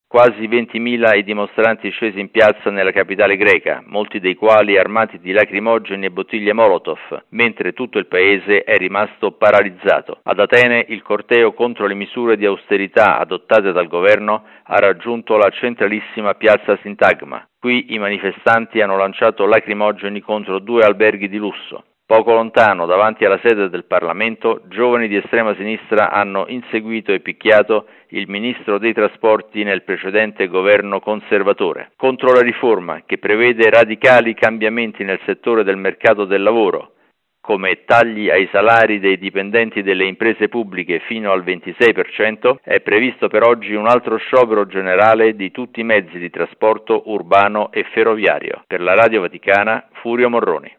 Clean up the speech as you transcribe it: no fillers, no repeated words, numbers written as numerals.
Quasi 20.000 i dimostranti scesi in piazza nella capitale greca, molti dei quali armati di lacrimogeni e bottiglie Molotov, mentre tutto il paese è rimasto paralizzato. Ad Atene il corteo contro le misure di austerità adottate dal governo ha raggiunto la centralissima piazza Sintagma. Qui i manifestanti hanno lanciato lacrimogeni contro 2 alberghi di lusso. Poco lontano, davanti alla sede del Parlamento, giovani di estrema sinistra hanno inseguito e picchiato il ministro dei trasporti nel precedente governo conservatore. Contro la riforma, che prevede radicali cambiamenti nel settore del mercato del lavoro, come tagli ai salari dei dipendenti delle imprese pubbliche fino al 26%, è previsto per oggi un altro sciopero generale di tutti i mezzi di trasporto urbano e ferroviario. Per la Radio Vaticana, Furio Morroni.